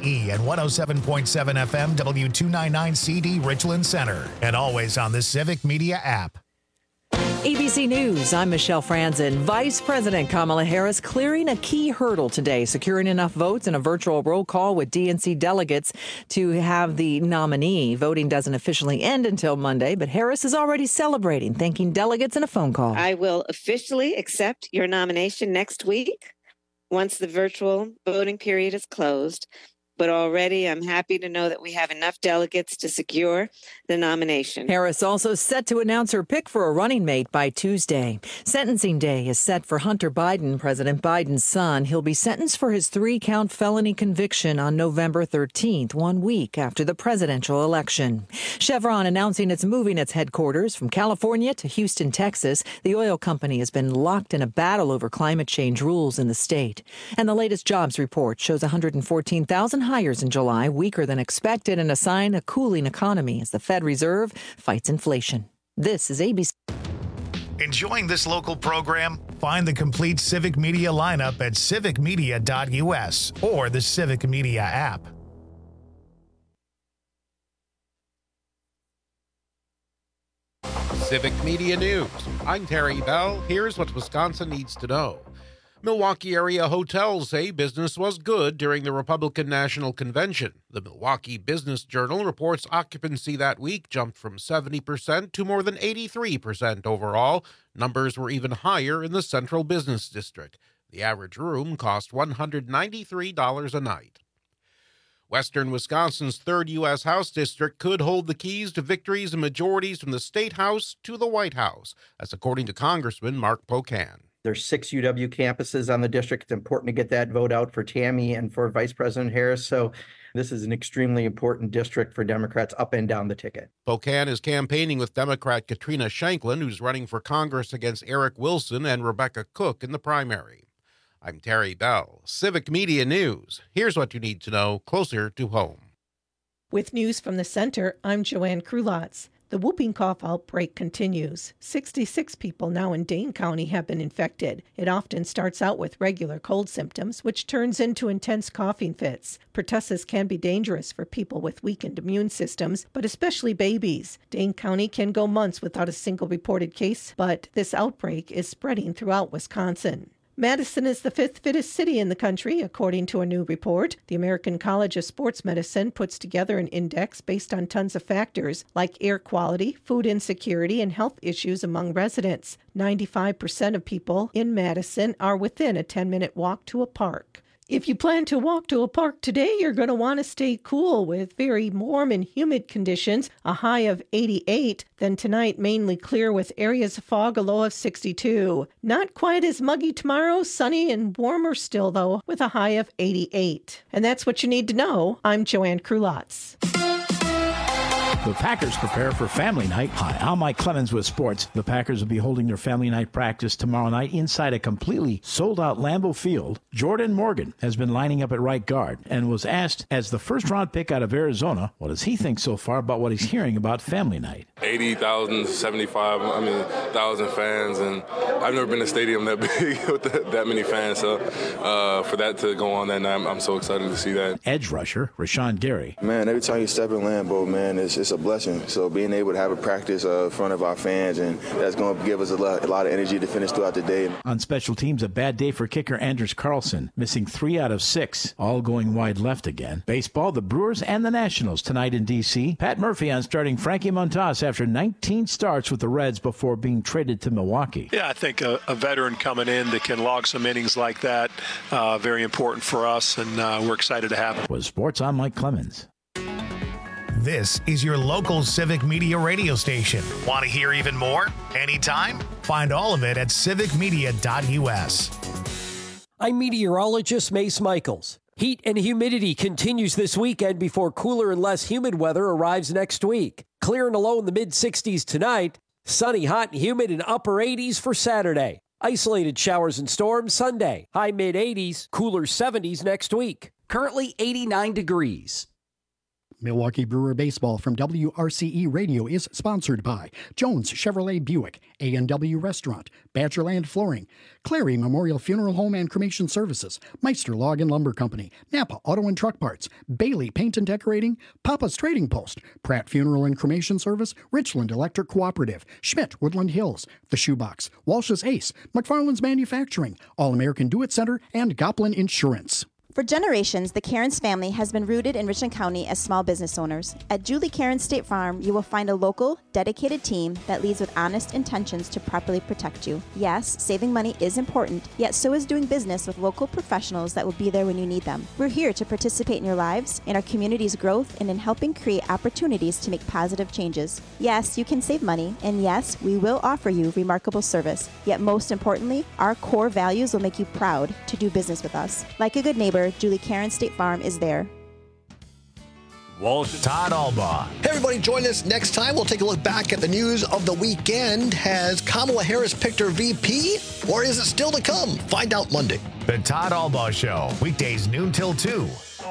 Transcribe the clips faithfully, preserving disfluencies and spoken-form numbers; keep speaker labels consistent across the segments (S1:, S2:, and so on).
S1: E and one oh seven point seven F M W two ninety-nine C D Richland Center. And always on the Civic Media app.
S2: A B C News, I'm Michelle Franzen. Vice President Kamala Harris clearing a key hurdle today, securing enough votes in a virtual roll call with D N C delegates to have the nominee. Voting doesn't officially end until Monday, but Harris is already celebrating, thanking delegates in a phone call.
S3: I will officially accept your nomination next week once the virtual voting period is closed. But already I'm happy to know that we have enough delegates to secure the nomination.
S2: Harris also set to announce her pick for a running mate by Tuesday. Sentencing day is set for Hunter Biden, President Biden's son. He'll be sentenced for his three-count felony conviction on November thirteenth, one week after the presidential election. Chevron announcing it's moving its headquarters from California to Houston, Texas. The oil company has been locked in a battle over climate change rules in the state. And the latest jobs report shows one hundred fourteen thousand hires in July, weaker than expected, and a sign of a cooling economy as the Fed Reserve fights inflation. This is A B C.
S1: Enjoying this local program? Find the complete Civic Media lineup at civic media dot U S or the Civic Media app.
S4: Civic Media News. I'm Terry Bell. Here's what Wisconsin needs to know. Milwaukee area hotels say business was good during the Republican National Convention. The Milwaukee Business Journal reports occupancy that week jumped from seventy percent to more than eighty-three percent overall. Numbers were even higher in the Central Business District. The average room cost one hundred ninety-three dollars a night. Western Wisconsin's third U S House District could hold the keys to victories and majorities from the State House to the White House. That's according to Congressman Mark Pocan.
S5: There's six U W campuses on the district. It's important to get that vote out for Tammy and for Vice President Harris. So this is an extremely important district for Democrats up and down the ticket.
S4: Pocan is campaigning with Democrat Katrina Shanklin, who's running for Congress against Eric Wilson and Rebecca Cook in the primary. I'm Terry Bell, Civic Media News. Here's what you need to know closer to home.
S6: With news from the center, I'm Joanne Krulotz. The whooping cough outbreak continues. sixty-six people now in Dane County have been infected. It often starts out with regular cold symptoms, which turns into intense coughing fits. Pertussis can be dangerous for people with weakened immune systems, but especially babies. Dane County can go months without a single reported case, but this outbreak is spreading throughout Wisconsin. Madison is the fifth fittest city in the country, according to a new report. The American College of Sports Medicine puts together an index based on tons of factors like air quality, food insecurity, and health issues among residents. ninety-five percent of people in Madison are within a ten-minute walk to a park. If you plan to walk to a park today, you're going to want to stay cool with very warm and humid conditions, a high of eighty-eight. Then tonight, mainly clear with areas of fog, a low of sixty-two. Not quite as muggy tomorrow, sunny and warmer still, though, with a high of eighty-eight. And that's what you need to know. I'm Joanne Krulotz.
S7: The Packers prepare for family night. Hi, I'm Mike Clemens with sports. The Packers will be holding their family night practice tomorrow night inside a completely sold-out Lambeau Field. Jordan Morgan has been lining up at right guard and was asked, as the first-round pick out of Arizona, what does he think so far about what he's hearing about family night?
S8: eighty thousand, seventy-five, I mean, one thousand fans, and I've never been in a stadium that big with that, that many fans, so uh, for that to go on that night, I'm, I'm so excited to see that.
S7: Edge rusher Rashawn Gary.
S9: Man, every time you step in Lambeau, man, it's, it's a blessing. So being able to have a practice uh, in front of our fans, and that's going to give us a lot, a lot of energy to finish throughout the day.
S7: On special teams, a bad day for kicker Anders Carlson, missing three out of six, all going wide left again. Baseball, the Brewers and the Nationals tonight in D C Pat Murphy on starting Frankie Montas after nineteen starts with the Reds before being traded to Milwaukee.
S10: Yeah, I think a, a veteran coming in that can log some innings like that, uh, very important for us, and uh, we're excited to have it.
S7: With sports, I'm Mike Clemens.
S1: This is your local Civic Media radio station. Want to hear even more? Anytime? Find all of it at civic media dot U S.
S11: I'm meteorologist Mace Michaels. Heat and humidity continues this weekend before cooler and less humid weather arrives next week. Clear and a low in the mid sixties tonight. Sunny, hot, and humid in upper eighties for Saturday. Isolated showers and storms Sunday. High mid eighties, cooler seventies next week.
S12: Currently eighty-nine degrees. Milwaukee Brewer Baseball from W R C E Radio is sponsored by Jones Chevrolet Buick, A and W Restaurant, Badgerland Flooring, Clary Memorial Funeral Home and Cremation Services, Meister Log and Lumber Company, Napa Auto and Truck Parts, Bailey Paint and Decorating, Papa's Trading Post, Pratt Funeral and Cremation Service, Richland Electric Cooperative, Schmidt Woodland Hills, The Shoebox, Walsh's Ace, McFarland's Manufacturing, All-American Do-It Center, and Goplin Insurance.
S13: For generations, the Cairns family has been rooted in Richland County as small business owners. At Julie Cairns State Farm, you will find a local, dedicated team that leads with honest intentions to properly protect you. Yes, saving money is important, yet so is doing business with local professionals that will be there when you need them. We're here to participate in your lives, in our community's growth, and in helping create opportunities to make positive changes. Yes, you can save money, and yes, we will offer you remarkable service. Yet most importantly, our core values will make you proud to do business with us. Like a good neighbor, Julie Cairns State Farm is there.
S1: Walsh. Todd Albaugh.
S14: Hey, everybody, join us next time. We'll take a look back at the news of the weekend. Has Kamala Harris picked her V P, or is it still to come? Find out Monday.
S1: The Todd Albaugh Show, weekdays noon till two.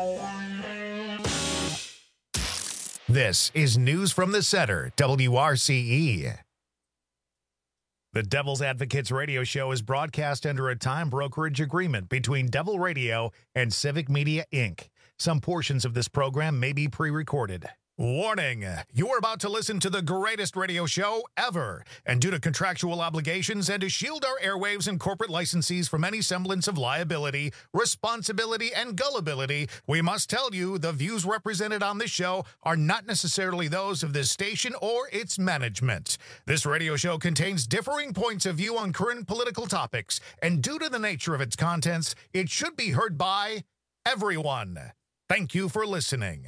S1: This is News from the Center, W R C E. The Devil's Advocates radio show is broadcast under a time brokerage agreement between Devil Radio and Civic Media, Incorporated. Some portions of this program may be pre-recorded. Warning, you're about to listen to the greatest radio show ever. And due to contractual obligations and to shield our airwaves and corporate licensees from any semblance of liability, responsibility, and gullibility, we must tell you the views represented on this show are not necessarily those of this station or its management. This radio show contains differing points of view on current political topics, and due to the nature of its contents, it should be heard by everyone. Thank you for listening.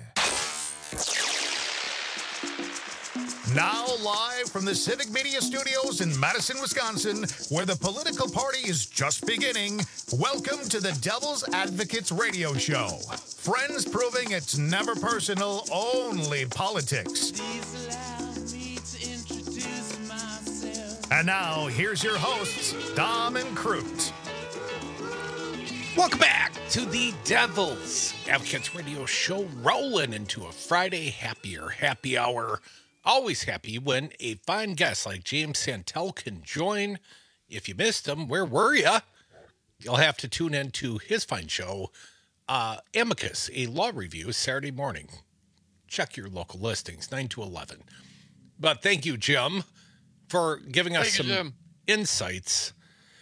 S1: Now live from the Civic Media Studios in Madison, Wisconsin, where the political party is just beginning, welcome to the Devil's Advocates radio show. Friends proving it's never personal, only politics. And now, here's your hosts, Dom and Crute.
S15: Welcome back to the Devil's Advocates radio show, rolling into a Friday happier happy hour. Always happy when a fine guest like James Santel can join. If you missed him, where were you? You'll have to tune in to his fine show, uh, Amicus, a law review, Saturday morning. Check your local listings, nine to eleven. But thank you, Jim, for giving us
S16: thank
S15: some
S16: you,
S15: insights.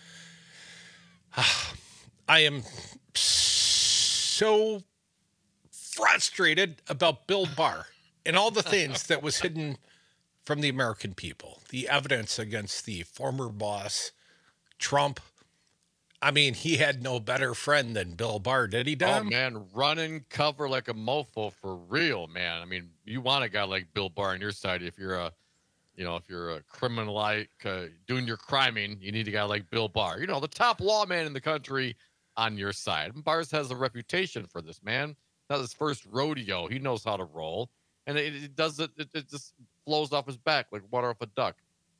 S15: I am so frustrated about Bill Barr and all the things that was hidden from the American people. The evidence against the former boss, Trump. I mean, he had no better friend than Bill Barr, did he, Dom?
S16: Oh, man, running cover like a mofo for real, man. I mean, you want a guy like Bill Barr on your side if you're a, you know, if you're a criminal, like uh, doing your criming, you need a guy like Bill Barr. You know, the top lawman in the country on your side. And Barr has a reputation for this, man. Not his first rodeo. He knows how to roll. And it, it does it, it, it just flows off his back like water off a duck.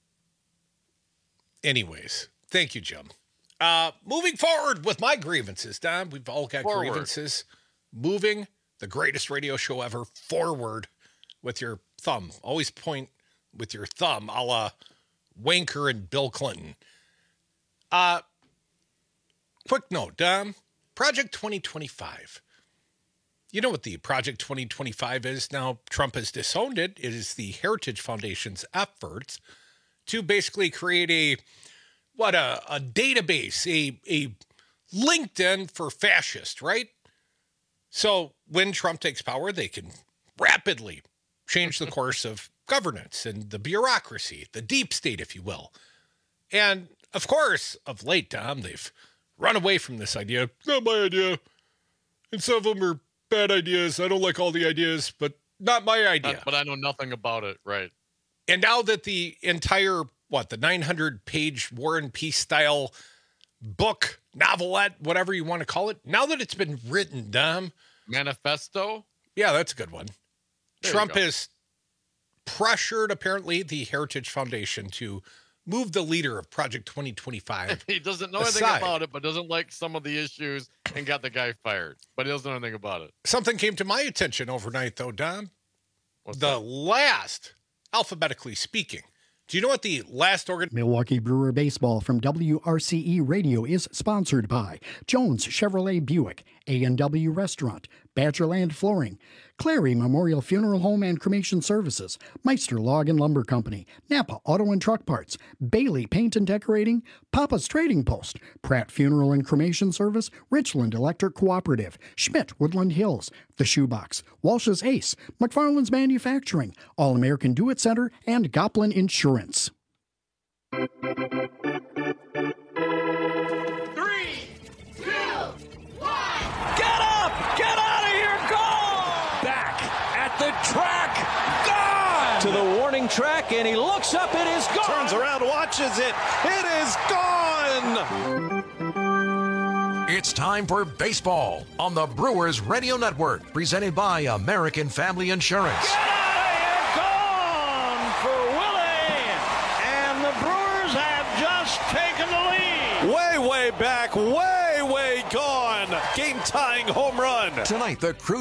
S15: Anyways, thank you, Jim. Uh, moving forward with my grievances, Don. We've all got
S16: Forward.
S15: grievances. Moving the greatest radio show ever forward with your thumb. Always point with your thumb, a la Wanker and Bill Clinton. Uh, quick note, Dom. Project twenty twenty-five. You know what the Project twenty twenty-five is now? Trump has disowned it. It is the Heritage Foundation's efforts to basically create a, what, a, a database, a, a LinkedIn for fascists, right? So when Trump takes power, they can rapidly change the course of governance and the bureaucracy, the deep state, if you will. And, of course, of late, Tom, they've run away from this idea. Not my idea. And some of them are bad ideas. I don't like all the ideas, but not my idea.
S16: Uh, but I know nothing about it, right?
S15: And now that the entire, what, the nine hundred page War and Peace style book, novelette, whatever you want to call it, now that it's been written, Dom.
S16: Manifesto?
S15: Yeah, that's a good one.
S16: There
S15: Trump has pressured, apparently, the Heritage Foundation to move the leader of Project twenty twenty-five.
S16: He doesn't know
S15: aside.
S16: anything about it, but doesn't like some of the issues and got the guy fired. But he doesn't know anything about it.
S15: Something came to my attention overnight, though, Don.
S16: What's
S15: the
S16: that?
S15: last, alphabetically speaking, do you know what the last organ?
S12: Milwaukee Brewer Baseball from W R C E Radio is sponsored by Jones Chevrolet Buick, A and W Restaurant, Badgerland Flooring, Clary Memorial Funeral Home and Cremation Services, Meister Log and Lumber Company, Napa Auto and Truck Parts, Bailey Paint and Decorating, Papa's Trading Post, Pratt Funeral and Cremation Service, Richland Electric Cooperative, Schmidt Woodland Hills, The Shoebox, Walsh's Ace, McFarland's Manufacturing, All American Do It Center, and Goplin Insurance.
S17: Track gone to the warning track, and he looks up. It is gone.
S18: Turns around, watches it. It is gone.
S19: It's time for baseball on the Brewers Radio Network, presented by American Family Insurance.
S17: Get out of here, gone for Willie, and the Brewers have just taken the lead.
S18: Way, way back, way, way gone. Game-tying home run.
S19: Tonight, the Crew